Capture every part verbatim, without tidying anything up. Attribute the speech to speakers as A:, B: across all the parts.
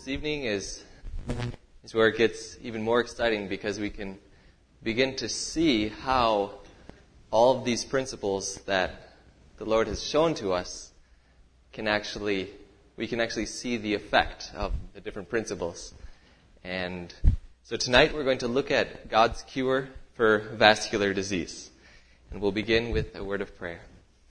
A: This evening is is where it gets even more exciting because we can begin to see how all of these principles that the Lord has shown to us can actually, we can actually see the effect of the different principles. And so tonight we're going to look at God's cure for vascular disease. And we'll begin with a word of prayer.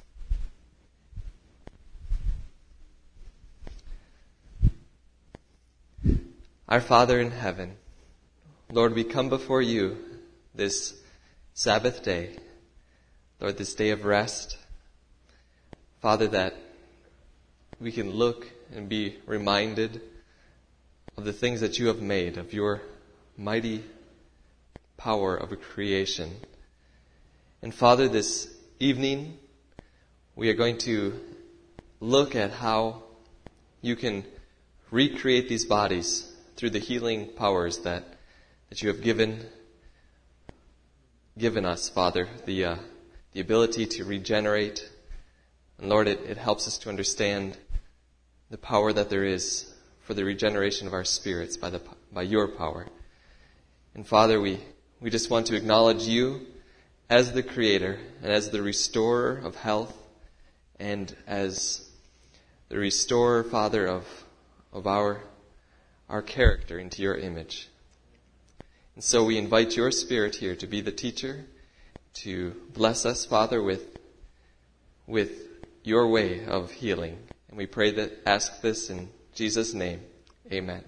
A: Our Father in heaven, Lord, we come before you this Sabbath day, Lord, this day of rest. Father, that we can look and be reminded of the things that you have made, of your mighty power of a creation. And Father, this evening, we are going to look at how you can recreate these bodies through the healing powers that, that you have given given us, Father, the uh, the ability to regenerate. And Lord, it, it helps us to understand the power that there is for the regeneration of our spirits by the by your power. And Father, we, we just want to acknowledge you as the Creator and as the restorer of health and as the restorer, Father, of of our our character into your image. And so we invite your Spirit here to be the teacher, to bless us, Father, with, with your way of healing. And we pray that, ask this in Jesus' name. Amen.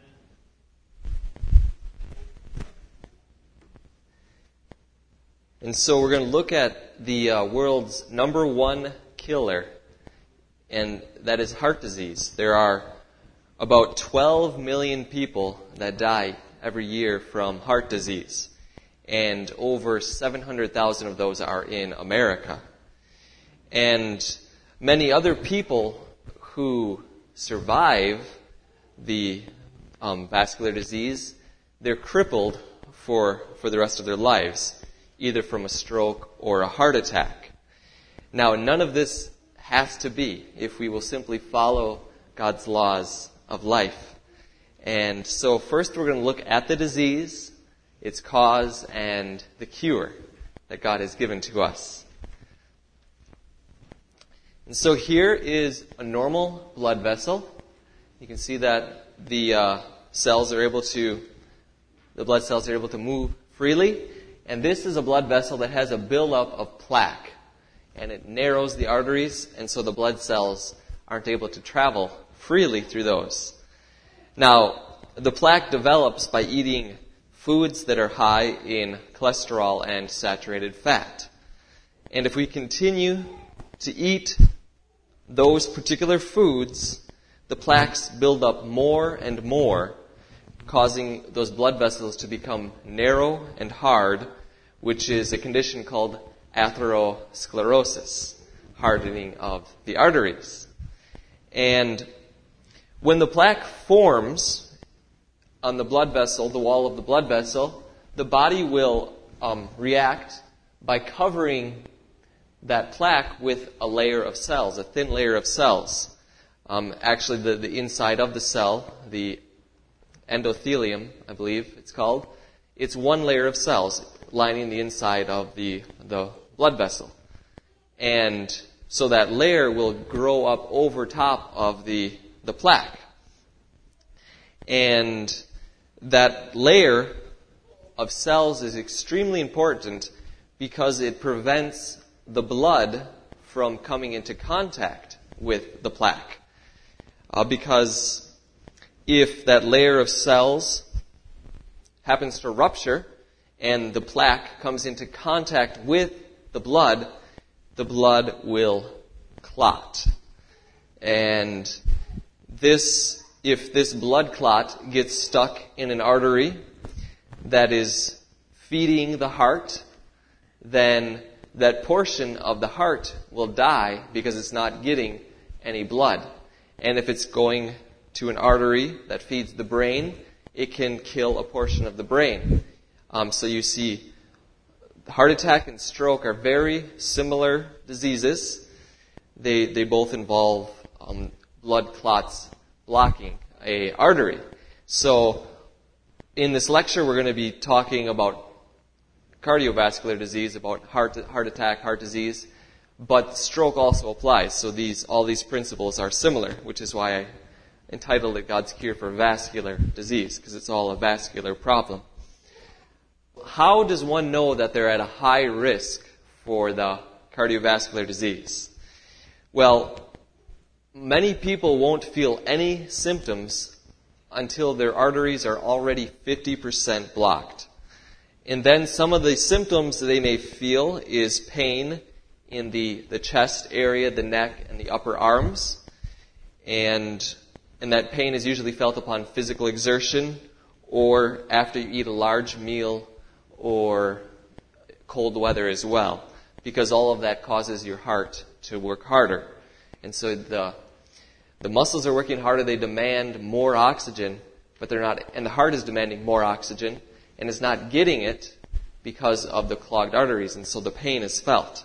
A: And so we're going to look at the uh, world's number one killer, and that is heart disease. There are about twelve million people that die every year from heart disease. And over seven hundred thousand of those are in America. And many other people who survive the um, vascular disease, they're crippled for, for the rest of their lives, either from a stroke or a heart attack. Now, none of this has to be if we will simply follow God's laws of life. And so first we're going to look at the disease, its cause, and the cure that God has given to us. And so here is a normal blood vessel. You can see that the uh, cells are able to, the blood cells are able to move freely. And this is a blood vessel that has a buildup of plaque. And it narrows the arteries, and so the blood cells aren't able to travel freely through those. Now, the plaque develops by eating foods that are high in cholesterol and saturated fat. And if we continue to eat those particular foods, the plaques build up more and more, causing those blood vessels to become narrow and hard, which is a condition called atherosclerosis, hardening of the arteries. And when the plaque forms on the blood vessel, the wall of the blood vessel, the body will um, react by covering that plaque with a layer of cells, a thin layer of cells. Um, actually, the, the inside of the cell, the endothelium, I believe it's called, it's one layer of cells lining the inside of the, the blood vessel. And so that layer will grow up over top of the the plaque. And that layer of cells is extremely important because it prevents the blood from coming into contact with the plaque. Uh, because if that layer of cells happens to rupture and the plaque comes into contact with the blood, the blood will clot. And This, if this blood clot gets stuck in an artery that is feeding the heart, then that portion of the heart will die because it's not getting any blood. And if it's going to an artery that feeds the brain, it can kill a portion of the brain. Um, so you see, heart attack and stroke are very similar diseases. They they both involve um, blood clots blocking a artery. So in this lecture, we're going to be talking about cardiovascular disease, about heart heart attack, heart disease, but stroke also applies. So these all these principles are similar, which is why I entitled it God's Cure for Vascular Disease, because it's all a vascular problem. How does one know that they're at a high risk for the cardiovascular disease? Well, many people won't feel any symptoms until their arteries are already fifty percent blocked. And then some of the symptoms that they may feel is pain in the, the chest area, the neck, and the upper arms. And, and that pain is usually felt upon physical exertion or after you eat a large meal or cold weather as well, because all of that causes your heart to work harder. And so the the muscles are working harder, they demand more oxygen, but they're not, and the heart is demanding more oxygen, and is not getting it because of the clogged arteries, and so the pain is felt.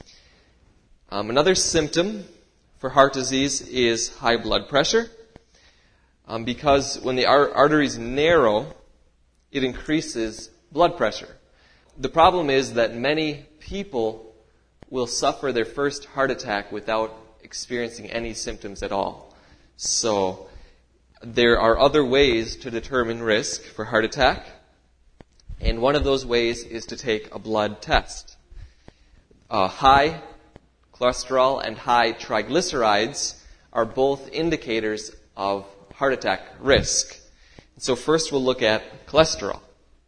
A: Um, another symptom for heart disease is high blood pressure, um, because when the ar- arteries narrow, it increases blood pressure. The problem is that many people will suffer their first heart attack without experiencing any symptoms at all. So there are other ways to determine risk for heart attack, and one of those ways is to take a blood test. Uh, high cholesterol and high triglycerides are both indicators of heart attack risk. So first we'll look at cholesterol.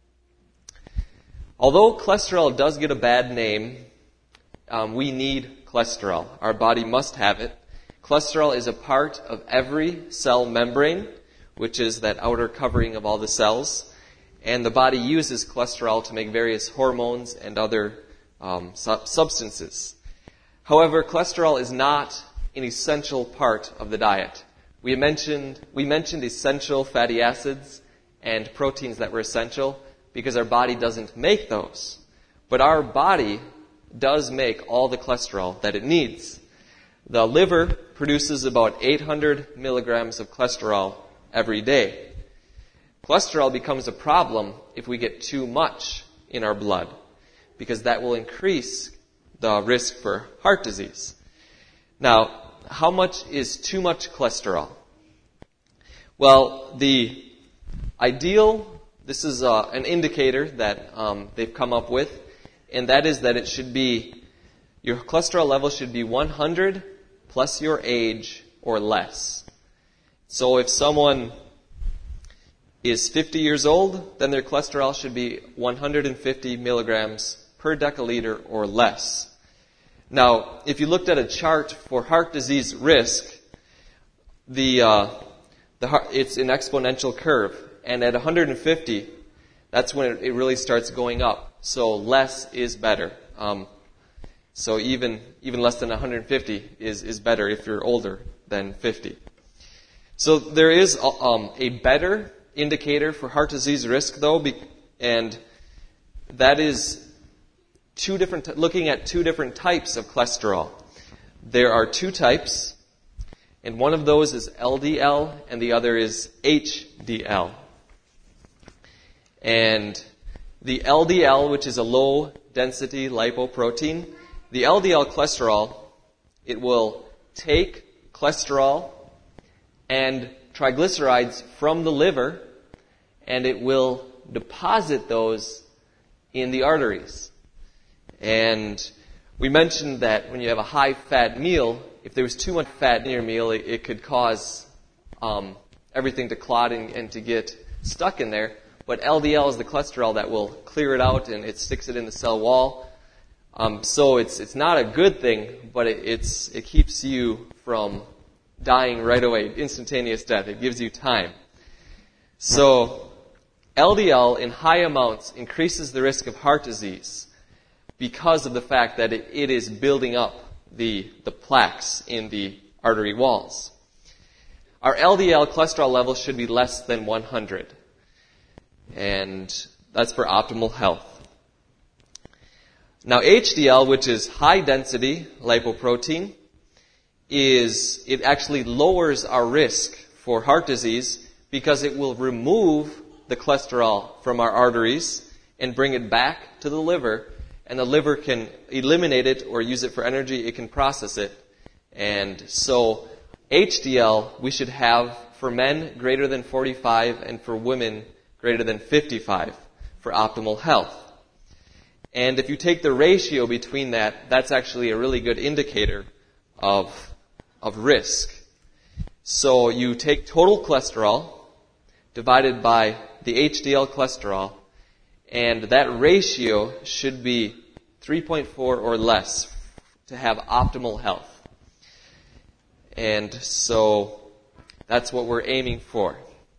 A: Although cholesterol does get a bad name, um, we need cholesterol. Our body must have it. Cholesterol is a part of every cell membrane, which is that outer covering of all the cells. And the body uses cholesterol to make various hormones and other um, sub- substances. However, cholesterol is not an essential part of the diet. We mentioned, we mentioned essential fatty acids and proteins that were essential because our body doesn't make those. But our body does make all the cholesterol that it needs. The liver produces about eight hundred milligrams of cholesterol every day. Cholesterol becomes a problem if we get too much in our blood, because that will increase the risk for heart disease. Now, how much is too much cholesterol? Well, the ideal, this is uh, an indicator that um, they've come up with, and that is that it should be, your cholesterol level should be one hundred plus your age or less. So if someone is fifty years old, then their cholesterol should be one hundred fifty milligrams per deciliter or less. Now, if you looked at a chart for heart disease risk, the uh, the heart, it's an exponential curve, and at one hundred fifty, that's when it, it really starts going up. So less is better. Um, so even even less than one hundred fifty is is better if you're older than fifty. So there is um, a better indicator for heart disease risk, though, and that is two different. Looking at two different types of cholesterol. There are two types, and one of those is L D L, and the other is H D L. And the L D L, which is a low-density lipoprotein, the L D L cholesterol, it will take cholesterol and triglycerides from the liver, and it will deposit those in the arteries. And we mentioned that when you have a high-fat meal, if there was too much fat in your meal, it, it could cause um, everything to clot and, and to get stuck in there. But L D L is the cholesterol that will clear it out, and it sticks it in the cell wall. Um, so it's it's not a good thing, but it, it's it keeps you from dying right away, instantaneous death. It gives you time. So L D L in high amounts increases the risk of heart disease because of the fact that it, it is building up the, the plaques in the artery walls. Our L D L cholesterol level should be less than one hundred. And that's for optimal health. Now H D L, which is high density lipoprotein, is, it actually lowers our risk for heart disease because it will remove the cholesterol from our arteries and bring it back to the liver, and the liver can eliminate it or use it for energy. It can process it. And so H D L we should have for men greater than forty-five and for women greater than fifty-five for optimal health. And if you take the ratio between that, that's actually a really good indicator of, of risk. So you take total cholesterol divided by the H D L cholesterol, and that ratio should be three point four or less to have optimal health. And so that's what we're aiming for.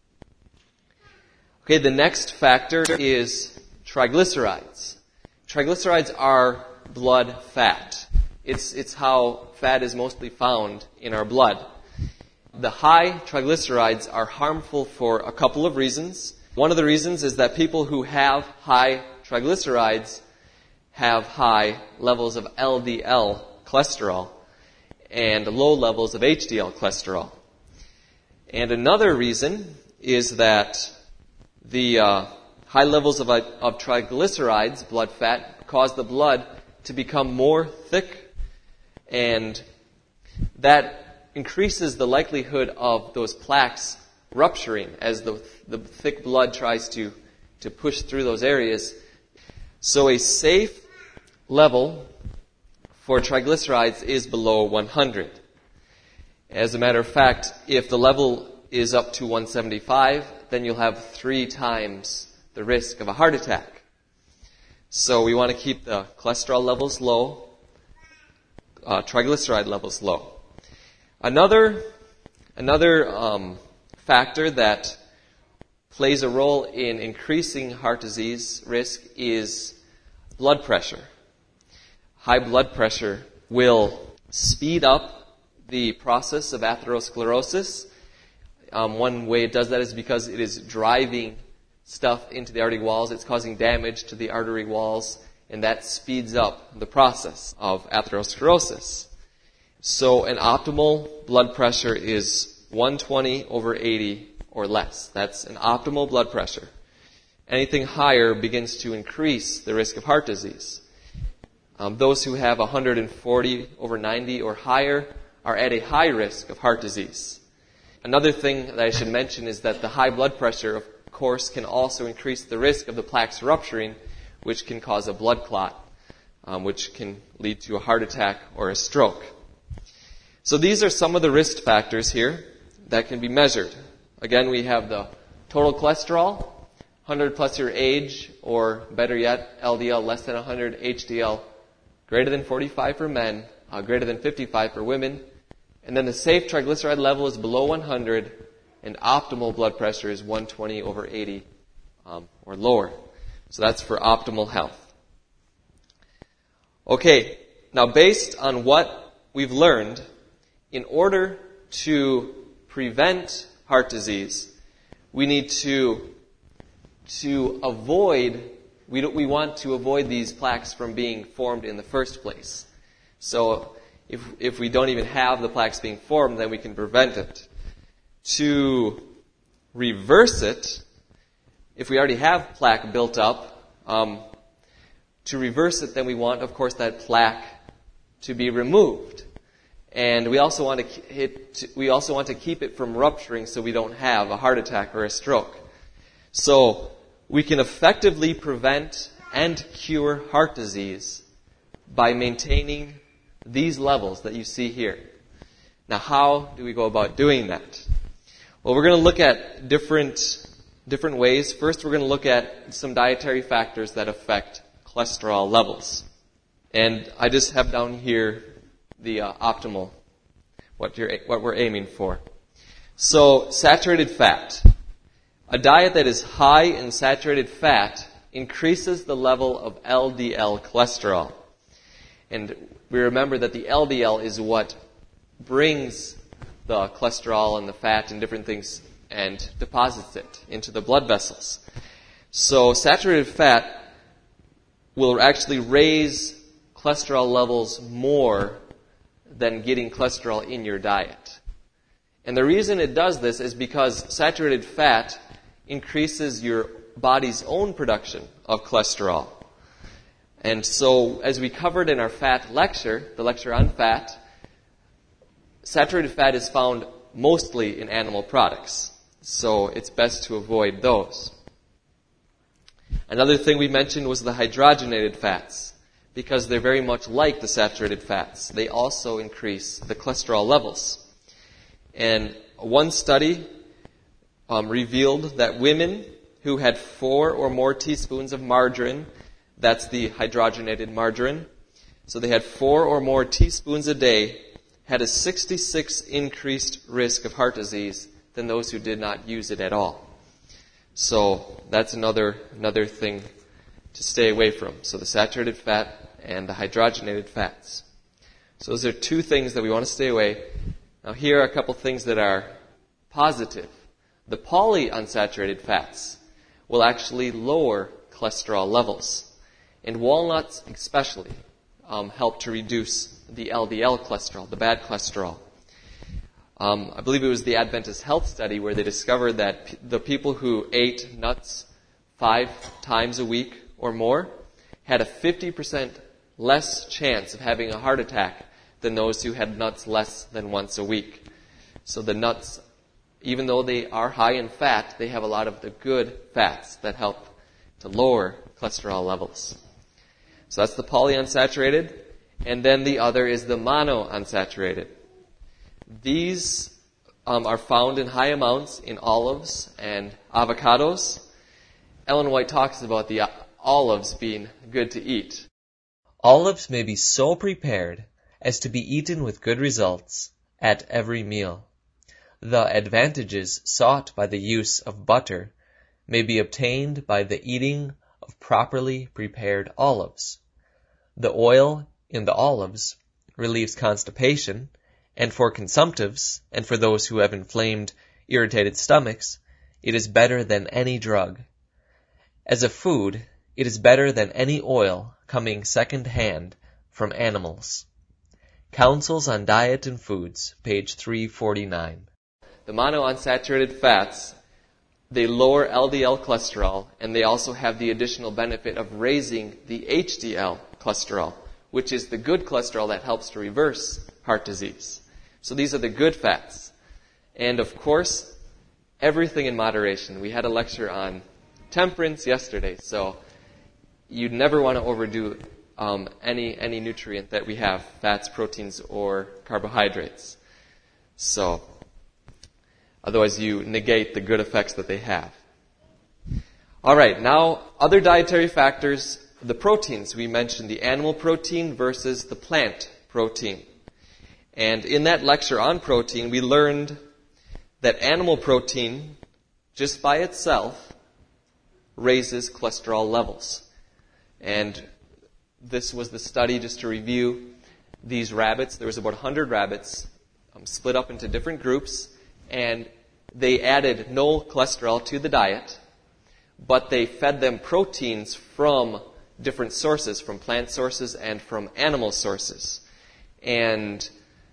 A: Okay, the next factor is triglycerides. Triglycerides are blood fat. It's, it's how fat is mostly found in our blood. The high triglycerides are harmful for a couple of reasons. One of the reasons is that people who have high triglycerides have high levels of L D L cholesterol and low levels of H D L cholesterol. And another reason is that the uh, high levels of, of triglycerides, blood fat, cause the blood to become more thick, and that increases the likelihood of those plaques rupturing as the, the thick blood tries to, to push through those areas. So a safe level for triglycerides is below one hundred. As a matter of fact, if the level is up to one seventy-five, then you'll have three times the risk of a heart attack. So we want to keep the cholesterol levels low, uh, triglyceride levels low. Another, another um, factor that plays a role in increasing heart disease risk is blood pressure. High blood pressure will speed up the process of atherosclerosis. Um, one way it does that is because it is driving stuff into the artery walls. It's causing damage to the artery walls, and that speeds up the process of atherosclerosis. So an optimal blood pressure is one twenty over eighty or less. That's an optimal blood pressure. Anything higher begins to increase the risk of heart disease. Um, those who have one forty over ninety or higher are at a high risk of heart disease. Another thing that I should mention is that the high blood pressure, of course, can also increase the risk of the plaques rupturing, which can cause a blood clot, um, which can lead to a heart attack or a stroke. So these are some of the risk factors here that can be measured. Again, we have the total cholesterol, one hundred plus your age, or better yet, L D L less than one hundred, H D L greater than forty-five for men, uh, greater than fifty-five for women. And then the safe triglyceride level is below one hundred, and optimal blood pressure is one twenty over eighty um, or lower. So that's for optimal health. Okay, now based on what we've learned, in order to prevent heart disease, we need to to avoid, we, don't, we want to avoid these plaques from being formed in the first place. So if, if we don't even have the plaques being formed, then we can prevent it. To reverse it, if we already have plaque built up, um, to reverse it, then we want, of course, that plaque to be removed. And we also want to hit, we also want to keep it from rupturing so we don't have a heart attack or a stroke. So we can effectively prevent and cure heart disease by maintaining these levels that you see here. Now, how do we go about doing that? Well, we're going to look at different different ways. First, we're going to look at some dietary factors that affect cholesterol levels. And I just have down here the uh, optimal, what you're what we're aiming for. So, saturated fat. A diet that is high in saturated fat increases the level of L D L cholesterol. And we remember that the L D L is what brings the cholesterol and the fat and different things and deposits it into the blood vessels. So saturated fat will actually raise cholesterol levels more than getting cholesterol in your diet. And the reason it does this is because saturated fat increases your body's own production of cholesterol. And so, as we covered in our fat lecture, the lecture on fat, saturated fat is found mostly in animal products. So it's best to avoid those. Another thing we mentioned was the hydrogenated fats, because they're very much like the saturated fats. They also increase the cholesterol levels. And one study um, revealed that women who had four or more teaspoons of margarine, that's the hydrogenated margarine, so they had four or more teaspoons a day, had a sixty-six increased risk of heart disease than those who did not use it at all. So that's another another thing to stay away from. So the saturated fat and the hydrogenated fats. So those are two things that we want to stay away. Now here are a couple things that are positive. The polyunsaturated fats will actually lower cholesterol levels. And walnuts especially um, help to reduce the L D L cholesterol, the bad cholesterol. Um, I believe it was the Adventist Health Study where they discovered that p- the people who ate nuts five times a week or more had a fifty percent less chance of having a heart attack than those who had nuts less than once a week. So the nuts, even though they are high in fat, they have a lot of the good fats that help to lower cholesterol levels. So that's the polyunsaturated. And then the other is the monounsaturated. These um, are found in high amounts in olives and avocados. Ellen White talks about the olives being good to eat.
B: Olives may be so prepared as to be eaten with good results at every meal. The advantages sought by the use of butter may be obtained by the eating of properly prepared olives. The oil in the olives relieves constipation, and for consumptives, and for those who have inflamed, irritated stomachs, it is better than any drug. As a food, it is better than any oil coming second-hand from animals. Counsels on Diet and Foods, page three forty-nine.
A: The monounsaturated fats, they lower L D L cholesterol, and they also have the additional benefit of raising the H D L cholesterol, which is the good cholesterol that helps to reverse heart disease. So these are the good fats. And of course, everything in moderation. We had a lecture on temperance yesterday, so you never want to overdo um, any any nutrient that we have, fats, proteins, or carbohydrates. So otherwise you negate the good effects that they have. All right, now other dietary factors, the proteins. We mentioned the animal protein versus the plant protein. And in that lecture on protein, we learned that animal protein, just by itself, raises cholesterol levels. And this was the study, just to review, these rabbits. There was about one hundred rabbits um, split up into different groups, and they added no cholesterol to the diet, but they fed them proteins from different sources, from plant sources and from animal sources. And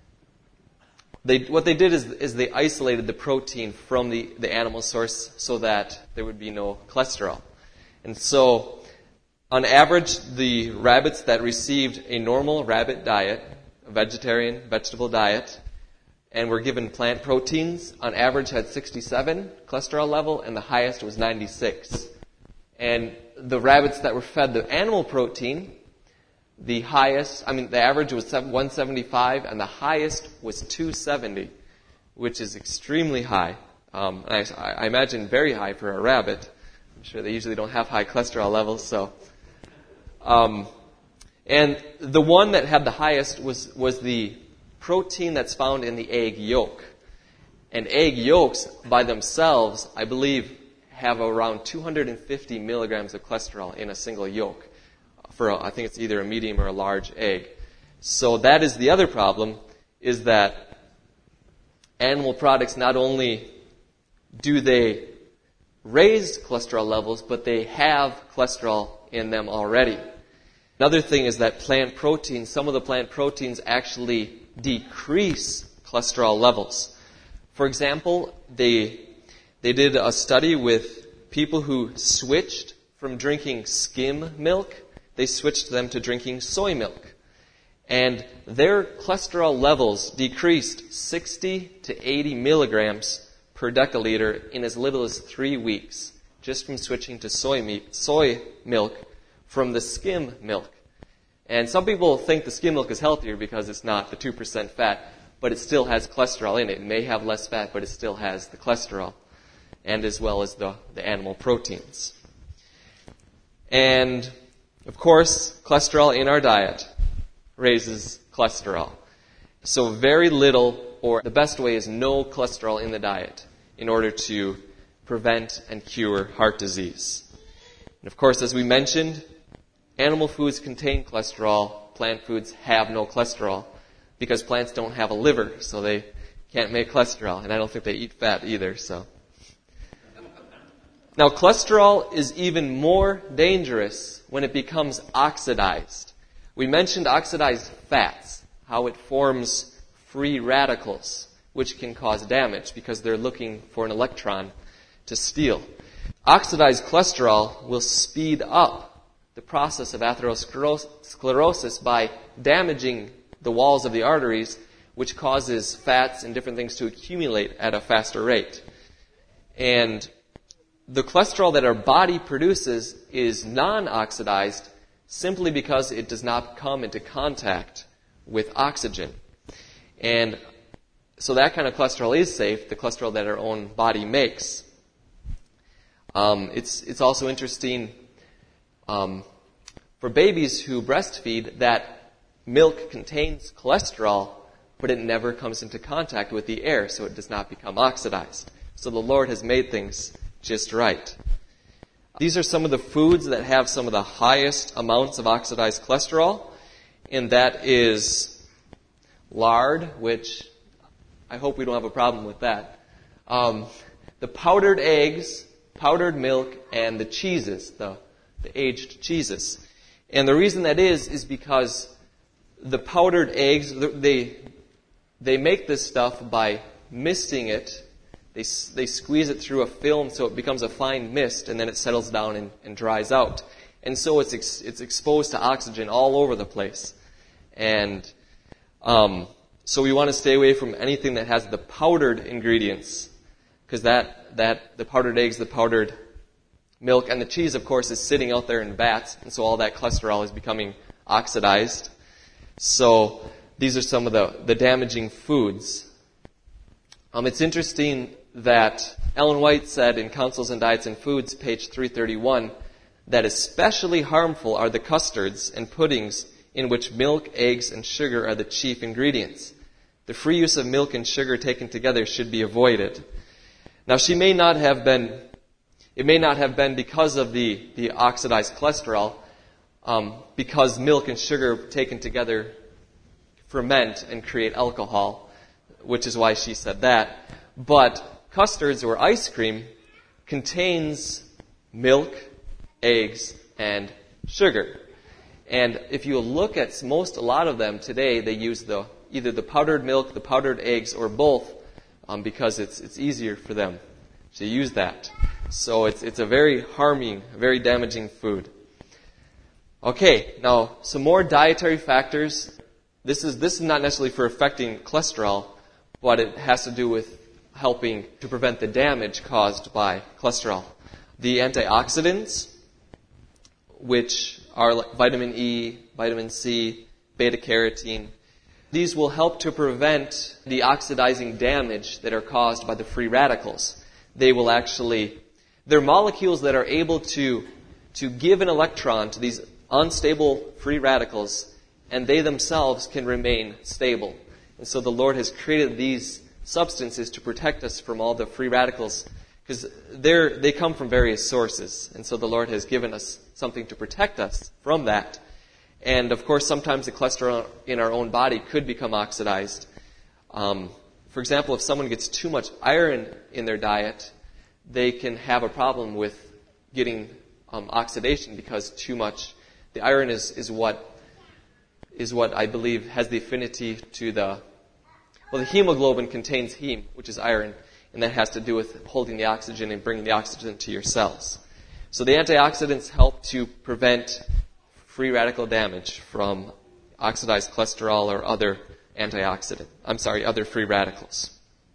A: they, what they did is, is they isolated the protein from the, the animal source so that there would be no cholesterol. And so, on average, the rabbits that received a normal rabbit diet, a vegetarian, vegetable diet, and were given plant proteins, on average had sixty-seven cholesterol level, and the highest was ninety-six. And the rabbits that were fed the animal protein, the highest, I mean, the average was one seventy-five, and the highest was two seventy, which is extremely high. Um, I, I imagine very high for a rabbit. I'm sure they usually don't have high cholesterol levels, so. Um, and the one that had the highest was, was the protein that's found in the egg yolk. And egg yolks by themselves, I believe, have around two hundred fifty milligrams of cholesterol in a single yolk. For a, I think it's either a medium or a large egg. So that is the other problem, is that animal products, not only do they raise cholesterol levels, but they have cholesterol in them already. Another thing is that plant proteins, some of the plant proteins actually decrease cholesterol levels. For example, they they did a study with people who switched from drinking skim milk. They switched them to drinking soy milk. And their cholesterol levels decreased sixty to eighty milligrams per deciliter in as little as three weeks, just from switching to soy meat, soy milk from the skim milk. And some people think the skim milk is healthier because it's not the two percent fat, but it still has cholesterol in it. It may have less fat, but it still has the cholesterol, and as well as the, the animal proteins. And, of course, cholesterol in our diet raises cholesterol. So very little, or the best way is no cholesterol in the diet in order to prevent and cure heart disease. And of course, as we mentioned, animal foods contain cholesterol. Plant foods have no cholesterol because plants don't have a liver, so they can't make cholesterol. And I don't think they eat fat either, so. Now, cholesterol is even more dangerous when it becomes oxidized. We mentioned oxidized fats, how it forms free radicals, which can cause damage because they're looking for an electron to steal. Oxidized cholesterol will speed up the process of atherosclerosis by damaging the walls of the arteries, which causes fats and different things to accumulate at a faster rate. And the cholesterol that our body produces is non-oxidized simply because it does not come into contact with oxygen. And so that kind of cholesterol is safe, the cholesterol that our own body makes. Um, it's it's also interesting um, for babies who breastfeed that milk contains cholesterol, but it never comes into contact with the air, so it does not become oxidized. So the Lord has made things just right. These are some of the foods that have some of the highest amounts of oxidized cholesterol, and that is lard, which I hope we don't have a problem with that. Um, the powdered eggs, powdered milk, and the cheeses, the, the aged cheeses. And the reason that is, is because the powdered eggs, they, they make this stuff by misting it. They, they squeeze it through a film so it becomes a fine mist, and then it settles down and, and dries out. And so it's ex, it's exposed to oxygen all over the place. And um, so we want to stay away from anything that has the powdered ingredients, because that, that the powdered eggs, the powdered milk, and the cheese, of course, is sitting out there in vats, and so all that cholesterol is becoming oxidized. So these are some of the, the damaging foods. Um, it's interesting that Ellen White said in Counsels on Diets and Foods, page three thirty-one, that especially harmful are the custards and puddings in which milk, eggs, and sugar are the chief ingredients. The free use of milk and sugar taken together should be avoided. Now, she may not have been, it may not have been because of the, the oxidized cholesterol, um, because milk and sugar taken together ferment and create alcohol, which is why she said that. But custards or ice cream contains milk, eggs, and sugar. And if you look at most, a lot of them today, they use the either the powdered milk, the powdered eggs, or both, um, because it's it's easier for them to use that. So it's it's a very harming, very damaging food. Okay, now some more dietary factors. This is this is not necessarily for affecting cholesterol, but it has to do with helping to prevent the damage caused by cholesterol. The antioxidants, which are like vitamin E, vitamin C, beta-carotene, these will help to prevent the oxidizing damage that are caused by the free radicals. They will actually, they're molecules that are able to, to give an electron to these unstable free radicals, and they themselves can remain stable. And so the Lord has created these substances to protect us from all the free radicals, because they're they come from various sources. And so the Lord has given us something to protect us from that. And of course, sometimes the cholesterol in our own body could become oxidized. Um, for example, if someone gets too much iron in their diet, they can have a problem with getting um, oxidation because too much. The iron is, is what is what I believe has the affinity to the Well, the hemoglobin contains heme, which is iron, and that has to do with holding the oxygen and bringing the oxygen to your cells. So the antioxidants help to prevent free radical damage from oxidized cholesterol or other antioxidant, I'm sorry, other free radicals.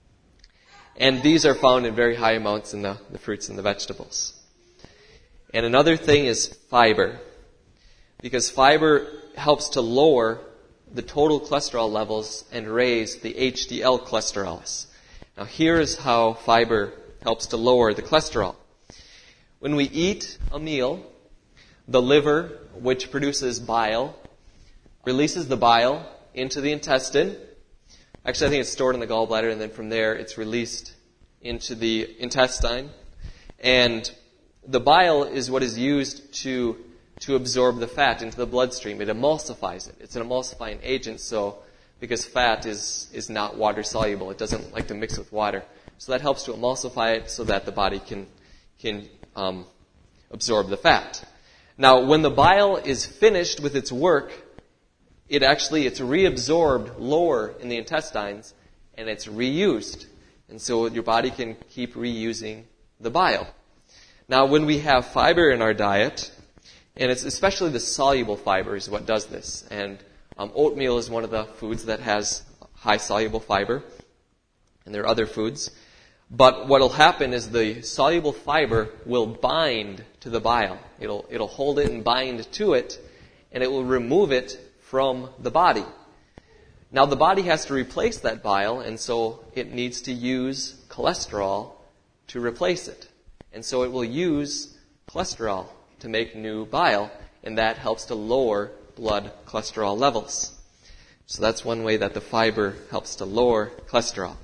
A: And these are found in very high amounts in the, the fruits and the vegetables. And another thing is fiber, because fiber helps to lower the total cholesterol levels and raise the H D L cholesterol. Now here's how fiber helps to lower the cholesterol. When we eat a meal, the liver, which produces bile, releases the bile into the intestine. Actually, I think it's stored in the gallbladder, and then from there it's released into the intestine. And the bile is what is used to to absorb the fat into the bloodstream. It emulsifies it. It's an emulsifying agent, so because fat is, is not water soluble. It doesn't like to mix with water. So that helps to emulsify it so that the body can can um, absorb the fat. Now, when the bile is finished with its work, it actually, it's reabsorbed lower in the intestines, and it's reused. And so your body can keep reusing the bile. Now, when we have fiber in our diet, and it's especially the soluble fiber is what does this. And um, oatmeal is one of the foods that has high soluble fiber. And there are other foods. But what will happen is the soluble fiber will bind to the bile. It'll, it'll hold it and bind to it, and it will remove it from the body. Now the body has to replace that bile, and so it needs to use cholesterol to replace it. And so it will use cholesterol to make new bile, and that helps to lower blood cholesterol levels. So that's one way that the fiber helps to lower cholesterol.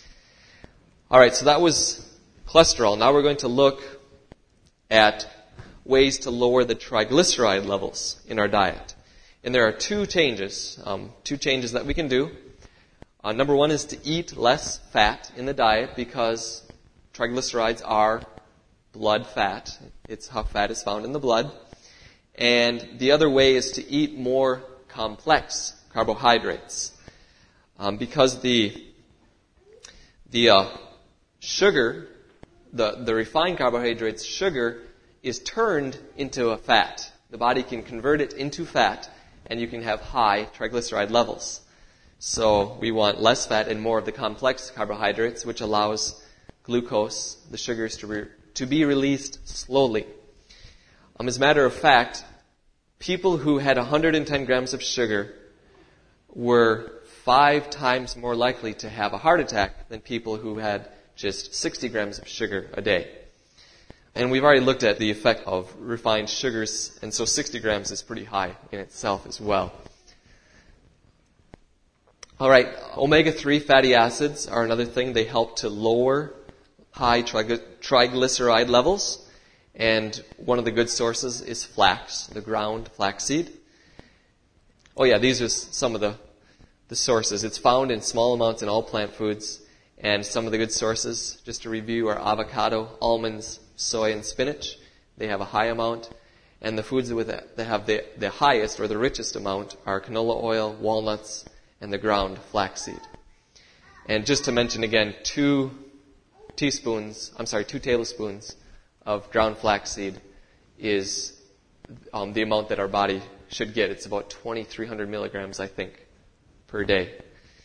A: All right, so that was cholesterol. Now we're going to look at ways to lower the triglyceride levels in our diet. And there are two changes, um, two changes that we can do. Uh, number one is to eat less fat in the diet, because triglycerides are blood fat. It's how fat is found in the blood. And the other way is to eat more complex carbohydrates. Um, because the the uh, sugar, the, the refined carbohydrates, sugar, is turned into a fat. The body can convert it into fat, and you can have high triglyceride levels. So we want less fat and more of the complex carbohydrates, which allows glucose, the sugars, to re- to be released slowly. Um, as a matter of fact, people who had one hundred ten grams of sugar were five times more likely to have a heart attack than people who had just sixty grams of sugar a day. And we've already looked at the effect of refined sugars, and so sixty grams is pretty high in itself as well. All right, omega three fatty acids are another thing. They help to lower high trigly- triglyceride levels. And one of the good sources is flax, the ground flaxseed. Oh yeah, these are some of the, the sources. It's found in small amounts in all plant foods. And some of the good sources, just to review, are avocado, almonds, soy, and spinach. They have a high amount. And the foods with that have the, the highest or the richest amount are canola oil, walnuts, and the ground flaxseed. And just to mention again, two teaspoons, I'm sorry, two tablespoons of ground flaxseed is um, the amount that our body should get. It's about twenty-three hundred milligrams, I think, per day.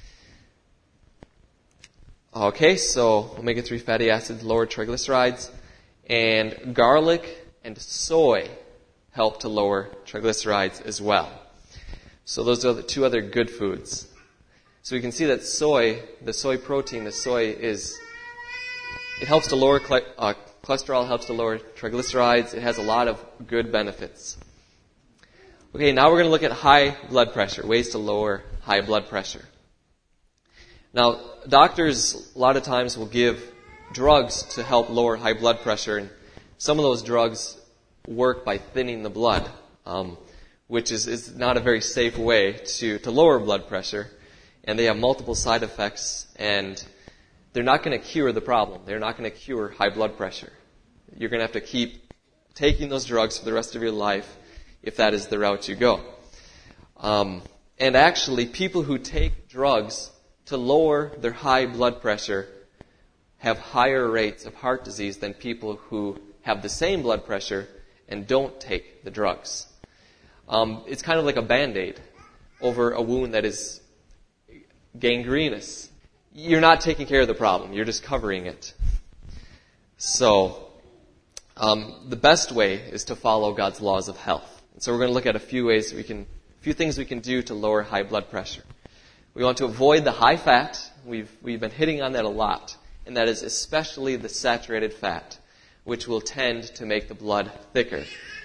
A: Okay, so omega three fatty acids lower triglycerides, and garlic and soy help to lower triglycerides as well. So those are the two other good foods. So we can see that soy, the soy protein, the soy is, it helps to lower uh, cholesterol, helps to lower triglycerides. It has a lot of good benefits. Okay, now we're going to look at high blood pressure, ways to lower high blood pressure. Now, doctors a lot of times will give drugs to help lower high blood pressure, and some of those drugs work by thinning the blood, um, which is, is not a very safe way to, to lower blood pressure, and they have multiple side effects, and they're not going to cure the problem. They're not going to cure high blood pressure. You're going to have to keep taking those drugs for the rest of your life if that is the route you go. Um, and actually, people who take drugs to lower their high blood pressure have higher rates of heart disease than people who have the same blood pressure and don't take the drugs. Um, it's kind of like a Band-Aid over a wound that is gangrenous. You're not taking care of the problem. You're just covering it. So, um, the best way is to follow God's laws of health. And so we're going to look at a few ways we can, a few things we can do to lower high blood pressure. We want to avoid the high fat. We've, we've been hitting on that a lot. And that is especially the saturated fat, which will tend to make the blood thicker.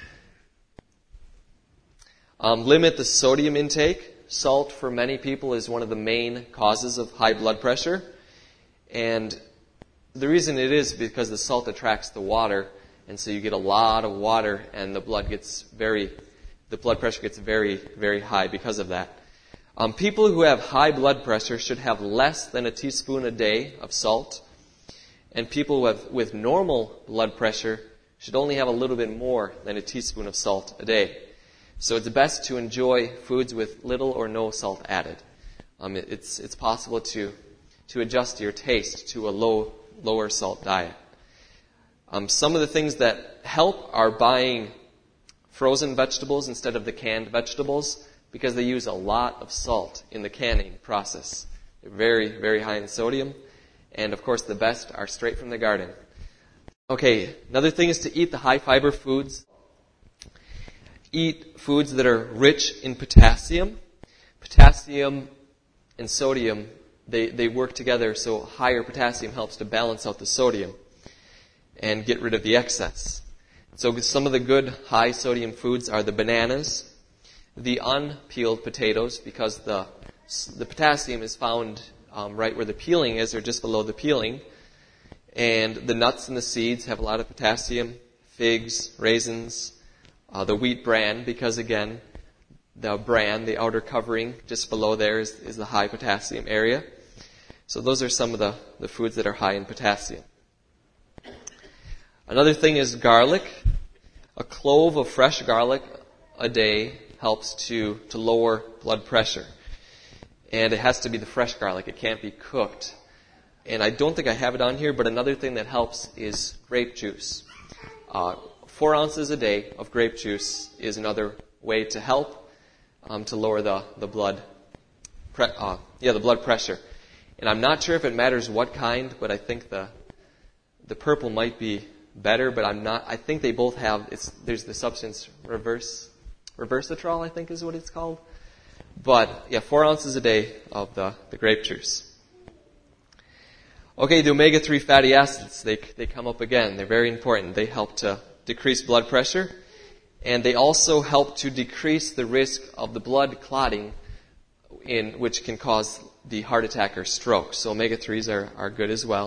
A: Um, limit the sodium intake. Salt, for many people, is one of the main causes of high blood pressure. And the reason it is because the salt attracts the water, and so you get a lot of water, and the blood gets very, the blood pressure gets very, very high because of that. Um, people who have high blood pressure should have less than a teaspoon a day of salt. And people who have, with normal blood pressure should only have a little bit more than a teaspoon of salt a day. So it's best to enjoy foods with little or no salt added. Um, it, it's it's possible to to adjust your taste to a low lower salt diet. Um, some of the things that help are buying frozen vegetables instead of the canned vegetables, because they use a lot of salt in the canning process. They're very, very high in sodium. And, of course, the best are straight from the garden. Okay, another thing is to eat the high-fiber foods. Eat foods that are rich in potassium. Potassium and sodium, they, they work together, so higher potassium helps to balance out the sodium and get rid of the excess. So some of the good high-sodium foods are the bananas, the unpeeled potatoes, because the, the potassium is found Um, right where the peeling is, or just below the peeling. And the nuts and the seeds have a lot of potassium. Figs, raisins, uh, the wheat bran, because again, the bran, the outer covering just below there is, is the high potassium area. So those are some of the, the foods that are high in potassium. Another thing is garlic. A clove of fresh garlic a day helps to, to lower blood pressure. And it has to be the fresh garlic. It can't be cooked. And I don't think I have it on here, but another thing that helps is grape juice. Uh, four ounces a day of grape juice is another way to help um, to lower the, the blood pre- uh, yeah, the blood pressure. And I'm not sure if it matters what kind, but I think the the purple might be better, but I'm not I think they both have it's there's the substance reverse reversatrol, I think is what it's called. But, yeah, four ounces a day of the, the grape juice. Okay, the omega three fatty acids, they they come up again. They're very important. They help to decrease blood pressure. And they also help to decrease the risk of the blood clotting, in which can cause the heart attack or stroke. So omega threes are, are good as well.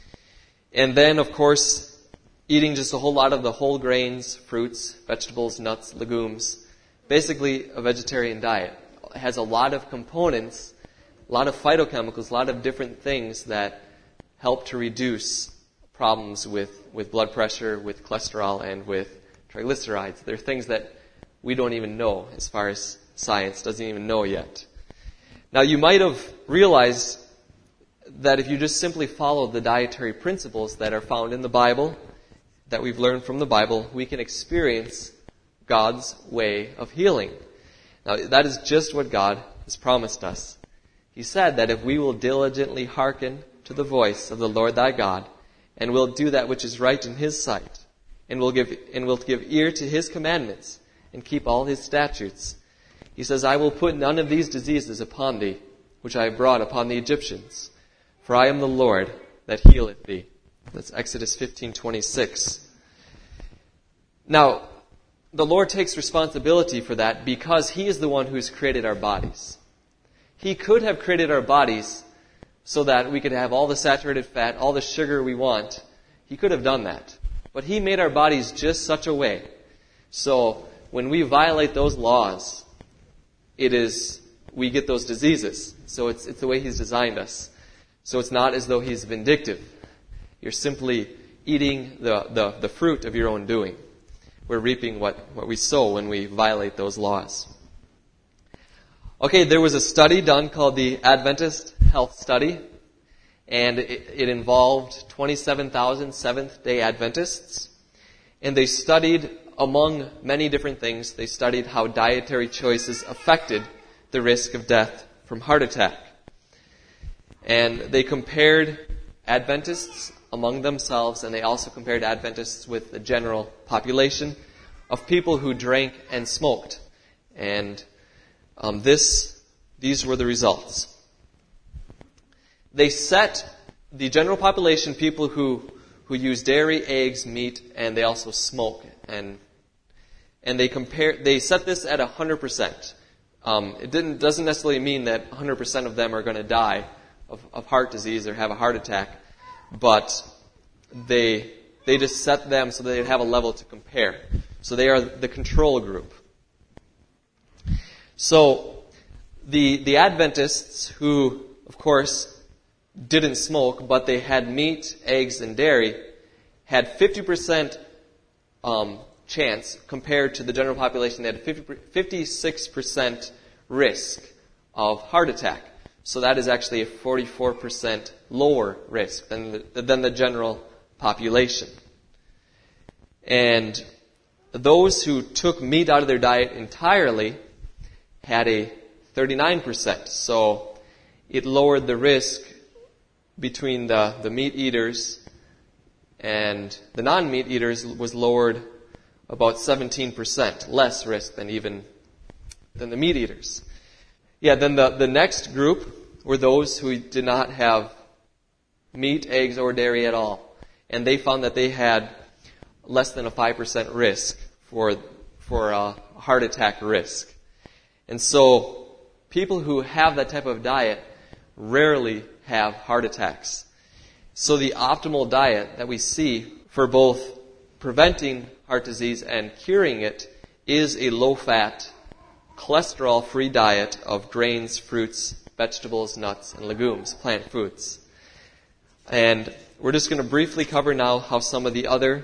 A: And then, of course, eating just a whole lot of the whole grains, fruits, vegetables, nuts, legumes. Basically, a vegetarian diet. It has a lot of components, a lot of phytochemicals, a lot of different things that help to reduce problems with, with blood pressure, with cholesterol, and with triglycerides. They're things that we don't even know as far as science doesn't even know yet. Now, you might have realized that if you just simply follow the dietary principles that are found in the Bible, that we've learned from the Bible, we can experience God's way of healing. Now, that is just what God has promised us. He said that if we will diligently hearken to the voice of the Lord thy God, and will do that which is right in his sight, and will give and will give ear to his commandments, and keep all his statutes, he says, I will put none of these diseases upon thee, which I have brought upon the Egyptians, for I am the Lord that healeth thee. That's Exodus fifteen twenty-six. Now, the Lord takes responsibility for that because he is the one who's created our bodies. He could have created our bodies so that we could have all the saturated fat, all the sugar we want. He could have done that. But he made our bodies just such a way. So when we violate those laws, it is, we get those diseases. So it's, it's the way he's designed us. So it's not as though he's vindictive. You're simply eating the, the, the fruit of your own doing. We're reaping what, what we sow when we violate those laws. Okay, there was a study done called the Adventist Health Study, and it, it involved twenty-seven thousand Seventh-day Adventists, and they studied, among many different things, they studied how dietary choices affected the risk of death from heart attack. And they compared Adventists among themselves, and they also compared Adventists with the general population of people who drank and smoked. And um, this, these were the results. They set the general population, people who, who use dairy, eggs, meat, and they also smoke. And and they compare. They set this at one hundred percent. Um, it didn't doesn't necessarily mean that one hundred percent of them are going to die of, of heart disease or have a heart attack, but they they just set them so that they'd have a level to compare. So they are the control group. So the the Adventists, who of course didn't smoke, but they had meat, eggs, and dairy, had fifty percent um, chance compared to the general population. They had a fifty-six percent risk of heart attack. So that is actually a forty-four percent lower risk than the, than the general population. And those who took meat out of their diet entirely had a thirty-nine percent. So it lowered the risk between the, the meat eaters and the non-meat eaters was lowered about seventeen percent, less risk than even than the meat eaters. Yeah, then the, the next group were those who did not have meat, eggs, or dairy at all. And they found that they had less than a five percent risk for, for a heart attack risk. And so people who have that type of diet rarely have heart attacks. So the optimal diet that we see for both preventing heart disease and curing it is a low-fat, cholesterol-free diet of grains, fruits, vegetables, nuts, and legumes, plant foods. And we're just going to briefly cover now how some of the other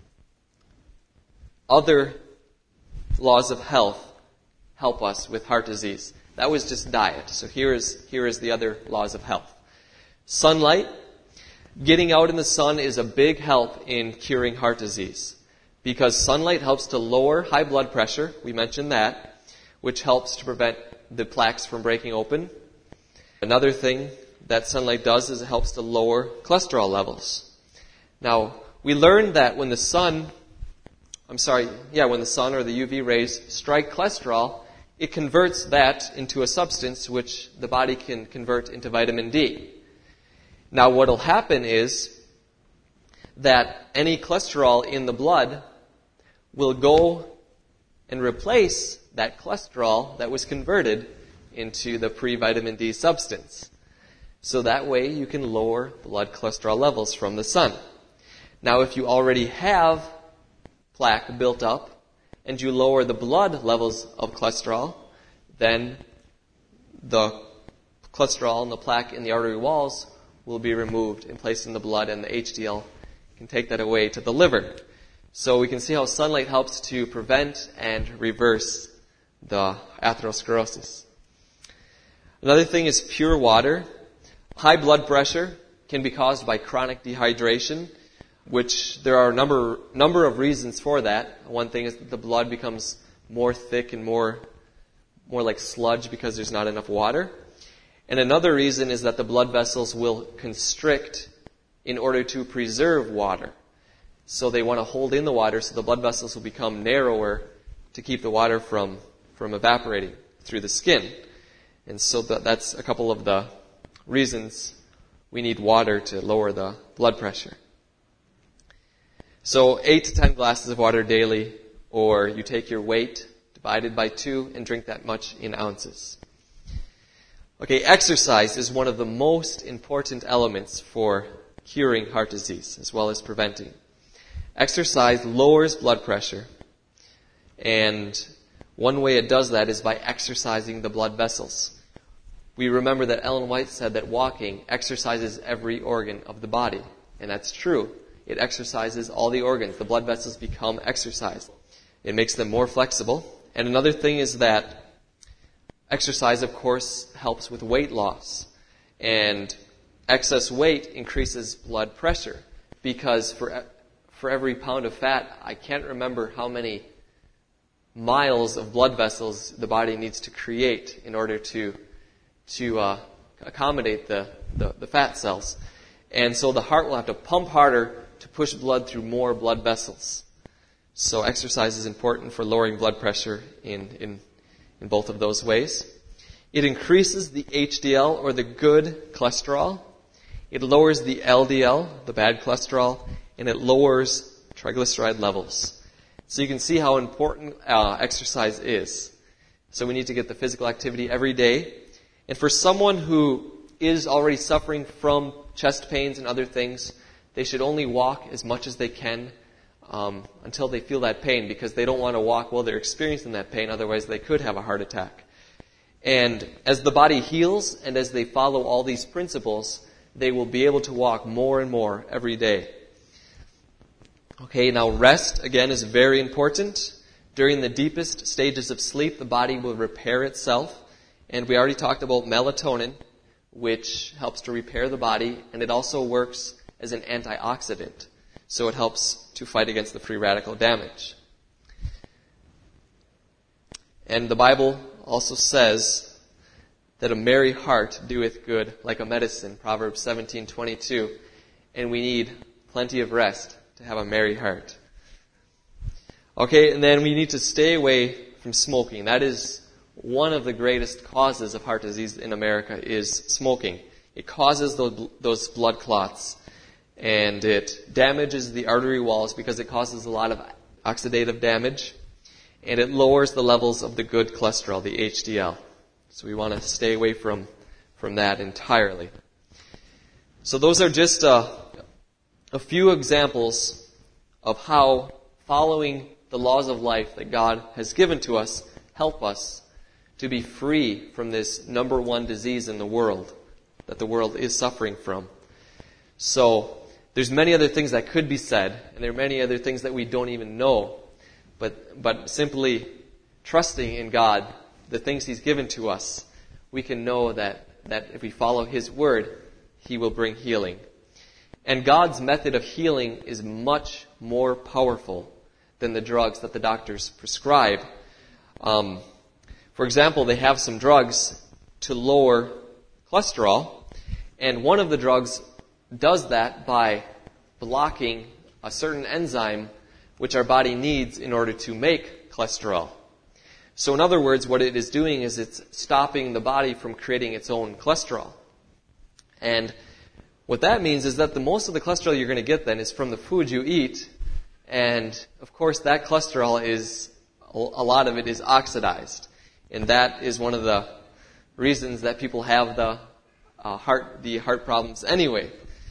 A: other laws of health help us with heart disease. That was just diet. So here is here is the other laws of health. Sunlight. Getting out in the sun is a big help in curing heart disease because sunlight helps to lower high blood pressure. We mentioned that, which helps to prevent the plaques from breaking open. Another thing that sunlight does is it helps to lower cholesterol levels. Now, we learned that when the sun, I'm sorry, yeah, when the sun or the U V rays strike cholesterol, it converts that into a substance which the body can convert into vitamin D. Now, what will happen is that any cholesterol in the blood will go and replace that cholesterol that was converted into the pre-vitamin D substance. So that way you can lower blood cholesterol levels from the sun. Now, if you already have plaque built up and you lower the blood levels of cholesterol, then the cholesterol and the plaque in the artery walls will be removed and placed in the blood, and the H D L can take that away to the liver. So we can see how sunlight helps to prevent and reverse the atherosclerosis. Another thing is pure water. High blood pressure can be caused by chronic dehydration, which there are a number, number of reasons for that. One thing is that the blood becomes more thick and more, more like sludge because there's not enough water. And another reason is that the blood vessels will constrict in order to preserve water. So they want to hold in the water so the blood vessels will become narrower to keep the water from, from evaporating through the skin. And so that, that's a couple of the reasons we need water to lower the blood pressure. So eight to ten glasses of water daily, or you take your weight divided by two and drink that much in ounces. Okay, exercise is one of the most important elements for curing heart disease as well as preventing. Exercise lowers blood pressure, and one way it does that is by exercising the blood vessels. We remember that Ellen White said that walking exercises every organ of the body, and that's true. It exercises all the organs. The blood vessels become exercised. It makes them more flexible. And another thing is that exercise, of course, helps with weight loss. And excess weight increases blood pressure because for for every pound of fat, I can't remember how many miles of blood vessels the body needs to create in order to to uh, accommodate the, the, the fat cells. And so the heart will have to pump harder to push blood through more blood vessels. So exercise is important for lowering blood pressure in, in, in both of those ways. It increases the H D L, or the good cholesterol. It lowers the L D L, the bad cholesterol, and it lowers triglyceride levels. So you can see how important uh, exercise is. So we need to get the physical activity every day. And for someone who is already suffering from chest pains and other things, they should only walk as much as they can um, until they feel that pain, because they don't want to walk while they're experiencing that pain. Otherwise, they could have a heart attack. And as the body heals and as they follow all these principles, they will be able to walk more and more every day. Okay, now rest, again, is very important. During the deepest stages of sleep, the body will repair itself. And we already talked about melatonin, which helps to repair the body, and it also works as an antioxidant. So it helps to fight against the free radical damage. And the Bible also says that a merry heart doeth good like a medicine, Proverbs seventeen twenty-two. And we need plenty of rest to have a merry heart. Okay, and then we need to stay away from smoking. That is one of the greatest causes of heart disease in America, is smoking. It causes those, those blood clots, and it damages the artery walls because it causes a lot of oxidative damage, and it lowers the levels of the good cholesterol, the H D L. So we want to stay away from, from that entirely. So those are just uh, a few examples of how following the laws of life that God has given to us help us to be free from this number one disease in the world that the world is suffering from. So there's many other things that could be said, and there are many other things that we don't even know. But but simply trusting in God, the things He's given to us, we can know that, that if we follow His word, He will bring healing. And God's method of healing is much more powerful than the drugs that the doctors prescribe. Um, for example, they have some drugs to lower cholesterol, and one of the drugs does that by blocking a certain enzyme which our body needs in order to make cholesterol. So in other words, what it is doing is it's stopping the body from creating its own cholesterol. And what that means is that the most of the cholesterol you're going to get then is from the food you eat. And of course that cholesterol is, a lot of it is oxidized. And that is one of the reasons that people have the uh, heart, the heart problems anyway.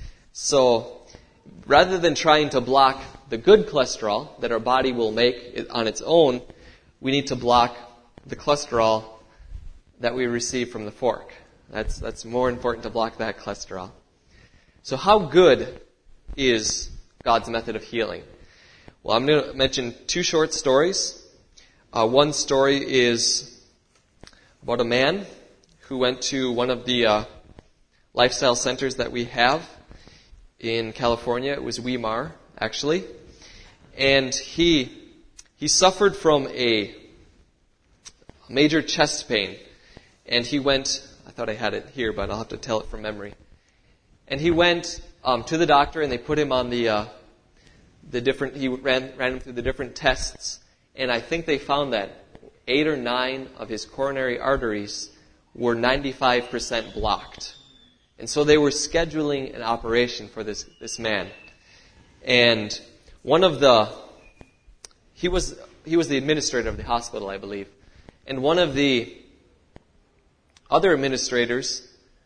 A: So rather than trying to block the good cholesterol that our body will make on its own, we need to block the cholesterol that we receive from the fork. That's, that's more important to block that cholesterol. So how good is God's method of healing? Well, I'm going to mention two short stories. Uh, one story is about a man who went to one of the uh, lifestyle centers that we have in California. It was Weimar, actually. And he he suffered from a major chest pain. And he went, I thought I had it here, but I'll have to tell it from memory. And he went um, to the doctor, and they put him on the uh, the different. He ran ran him through the different tests, and I think they found that eight or nine of his coronary arteries were ninety-five percent blocked, and so they were scheduling an operation for this this man. And one of the he was he was the administrator of the hospital, I believe, and one of the other administrators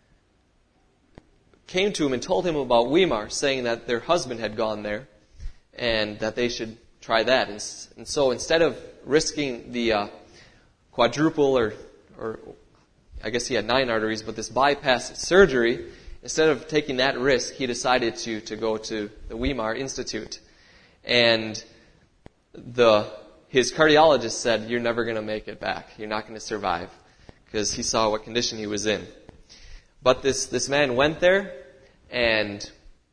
A: came to him and told him about Weimar, saying that their husband had gone there and that they should try that. And, and so instead of risking the uh, quadruple or, or I guess he had nine arteries, but this bypass surgery, instead of taking that risk, he decided to, to go to the Weimar Institute. And the his cardiologist said, "You're never going to make it back. You're not going to survive." because he saw what condition he was in. But this, this man went there, and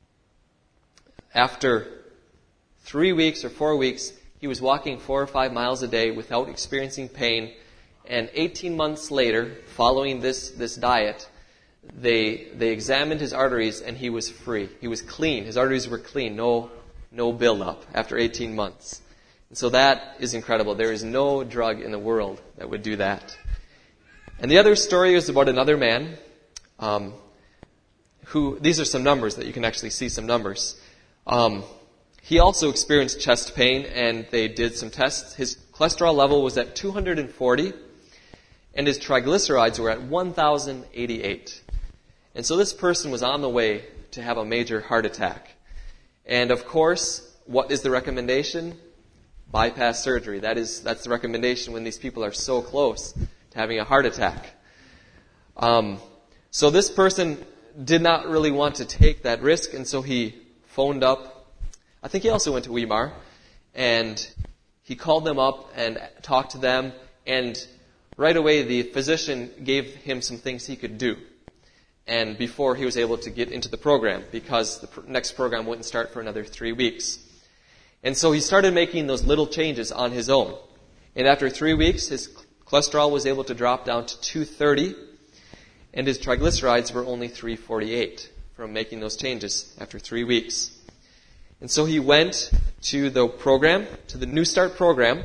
A: after three weeks or four weeks, he was walking four or five miles a day without experiencing pain. And eighteen months later, following this, this diet, they they examined his arteries, and he was free. He was clean. His arteries were clean. No, no buildup after eighteen months. And so that is incredible. There is no drug in the world that would do that. And the other story is about another man um, who, these are some numbers that you can actually see some numbers. Um, he also experienced chest pain, and they did some tests. His cholesterol level was at two hundred forty, and his triglycerides were at one thousand eighty-eight. And so this person was on the way to have a major heart attack. And of course, what is the recommendation? Bypass surgery. That is, that's the recommendation when these people are so close to having a heart attack. Um, so this person did not really want to take that risk, and so he phoned up. I think he also went to Weimar, and he called them up and talked to them, and right away the physician gave him some things he could do. And before he was able to get into the program, because the pr- next program wouldn't start for another three weeks. And so he started making those little changes on his own. And after three weeks, his cholesterol was able to drop down to two thirty, and his triglycerides were only three forty-eight from making those changes after three weeks. And so he went to the program, to the New Start program,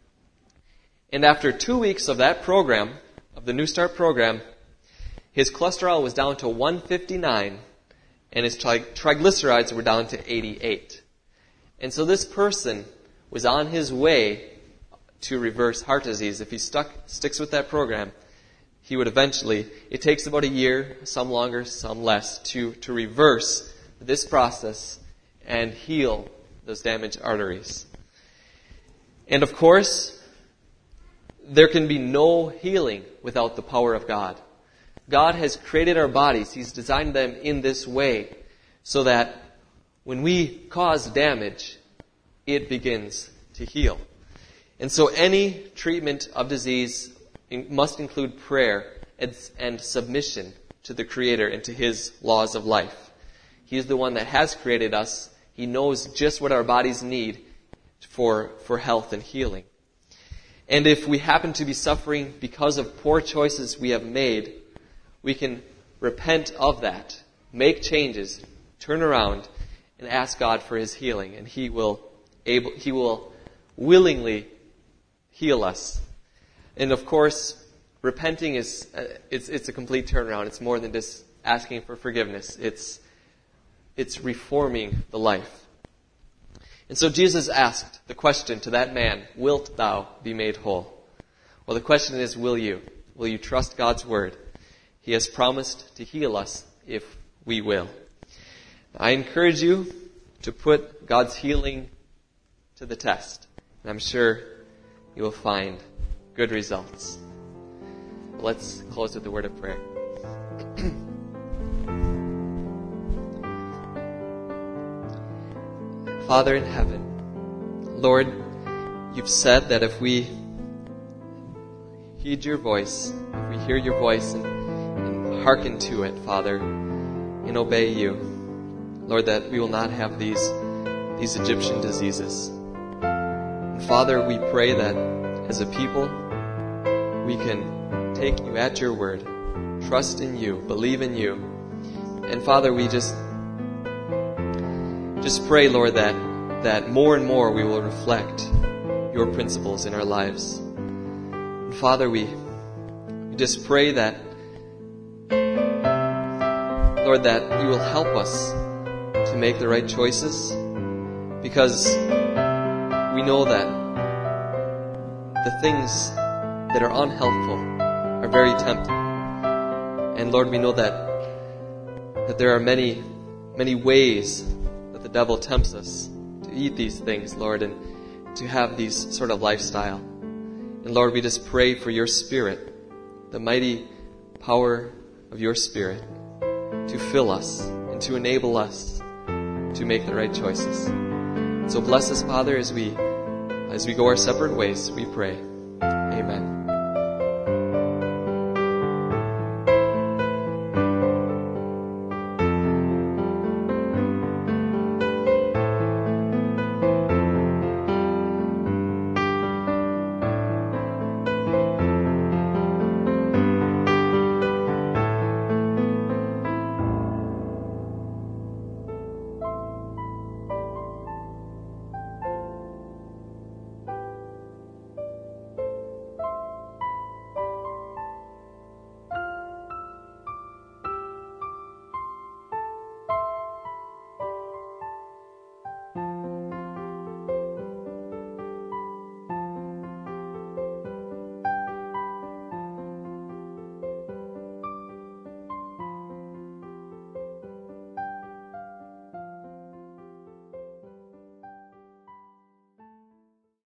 A: and after two weeks of that program, of the New Start program, his cholesterol was down to one fifty-nine, and his tri- triglycerides were down to eighty-eight. And so this person was on his way to reverse heart disease. If he stuck sticks with that program, he would eventually, it takes about a year, some longer, some less, to, to reverse this process and heal those damaged arteries. And of course, there can be no healing without the power of God. God has created our bodies. He's designed them in this way so that when we cause damage, it begins to heal. And so any treatment of disease must include prayer and, and submission to the Creator and to His laws of life. He is the one that has created us. He knows just what our bodies need for, for health and healing. And if we happen to be suffering because of poor choices we have made, we can repent of that, make changes, turn around, and ask God for His healing, and He will able He will willingly heal us. And of course, repenting is uh, it's it's a complete turnaround. It's more than just asking for forgiveness. It's it's reforming the life. And so Jesus asked the question to that man, "Wilt thou be made whole?" Well, the question is, will you? Will you trust God's word? He has promised to heal us if we will. I encourage you to put God's healing to the test. And I'm sure you will find good results. Let's close with a word of prayer. Father in heaven, Lord, you've said that if we heed your voice, if we hear your voice and, and hearken to it, Father, and obey you, Lord, that we will not have these, these Egyptian diseases. And Father, we pray that as a people, we can take you at your word, trust in you, believe in you. And Father, we just, just pray, Lord, that, that more and more we will reflect your principles in our lives. And Father, we, we just pray that, Lord, that you will help us to make the right choices, because we know that the things that are unhelpful are very tempting. And Lord, we know that that there are many, many ways that the devil tempts us to eat these things, Lord, and to have these sort of lifestyle. And Lord, we just pray for your Spirit, the mighty power of your Spirit, to fill us and to enable us to make the right choices. So bless us, Father, as we as we go our separate ways, we pray. Amen.